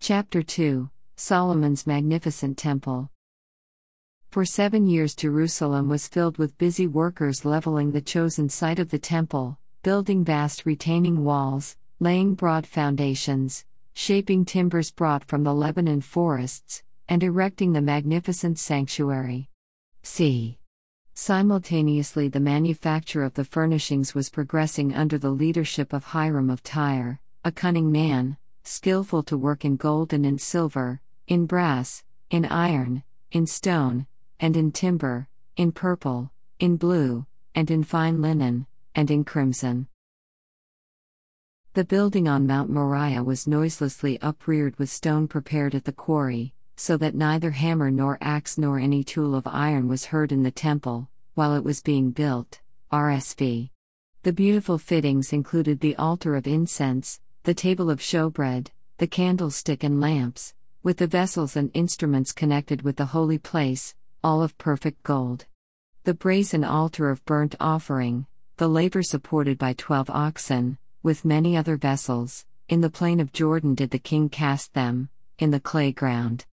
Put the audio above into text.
Chapter 2 Solomon's Magnificent Temple. For 7 years Jerusalem was filled with busy workers leveling the chosen site of the temple, building vast retaining walls, laying broad foundations, shaping timbers brought from the Lebanon forests, and erecting the magnificent sanctuary. Simultaneously, the manufacture of the furnishings was progressing under the leadership of Hiram of Tyre, a cunning man, skillful to work in gold and in silver, in brass, in iron, in stone, and in timber, in purple, in blue, and in fine linen, and in crimson. The building on Mount Moriah was noiselessly upreared with stone prepared at the quarry, so that neither hammer nor axe nor any tool of iron was heard in the temple, while it was being built. RSV. The beautiful fittings included the altar of incense, the table of showbread, the candlestick and lamps, with the vessels and instruments connected with the holy place, all of perfect gold. The brazen altar of burnt offering, the laver supported by 12 oxen, with many other vessels, in the plain of Jordan did the king cast them, in the clay ground.